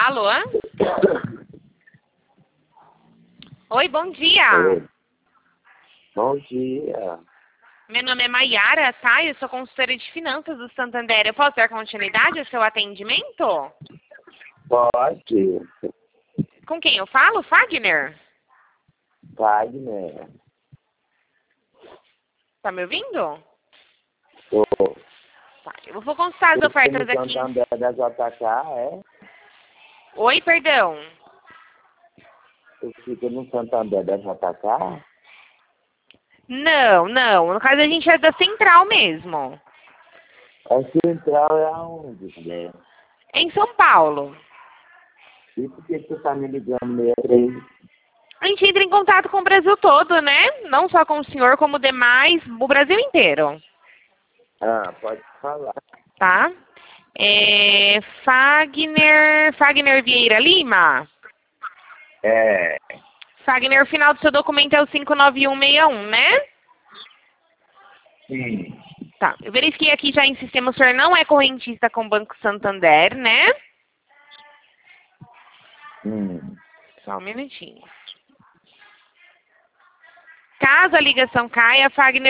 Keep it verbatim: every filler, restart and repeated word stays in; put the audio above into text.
Alô? Oi, bom dia. Oi. Bom dia. Meu nome é Maiara, tá? Eu sou consultora de finanças do Santander. Eu posso dar continuidade ao seu atendimento? Pode. Com quem eu falo? Fagner? Wagner. Tá me ouvindo? Tô. Tá, eu vou consultar as Eu ofertas no aqui. Santander da J K, é? Oi, perdão. Eu fico no Santander da J K? Não, não. No caso, a gente é da Central mesmo. A central é aonde, né? É em São Paulo. E por que você tá me ligando meio três? A gente entra em contato com o Brasil todo, né? Não só com o senhor, como demais, o Brasil inteiro. Ah, pode falar. Tá? É Fagner, Fagner Vieira Lima? É. Fagner, o final do seu documento é o cinco nove um seis um, né? Sim. Tá, eu verifiquei aqui já em sistema, o senhor não é correntista com o Banco Santander, né? Hum. Só um minutinho. Caso a ligação caia, Fagner